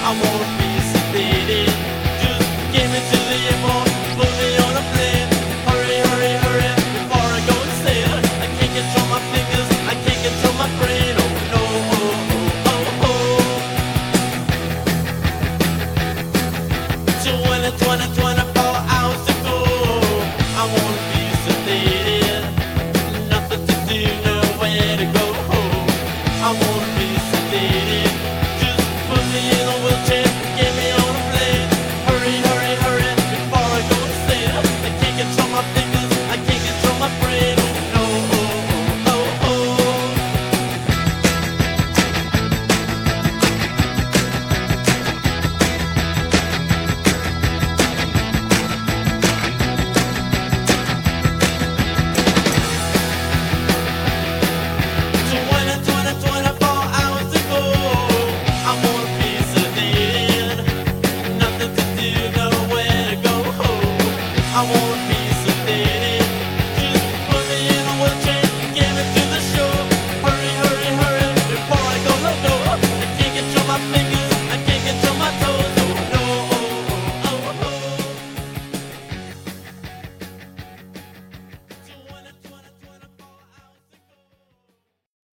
I won't be sedated. Just give me to the airport, put me on a plane. Hurry, hurry, hurry, before I go insane. I can't control my fingers, I can't control my brain. Oh no, oh, oh, oh, oh. 24 hours to go. I won't be sedated. Nothing to do, nowhere to go. I won't be sedated. Just put me in a wheelchair, get me on a plane. Hurry, hurry, hurry, before I go insane. I can't control my fingers, I can't control my brain. Oh no, oh, oh, oh, oh. So when it's 24 hours to go, I won't be sedated. Nothing to do, nowhere to go. I won't be sedated.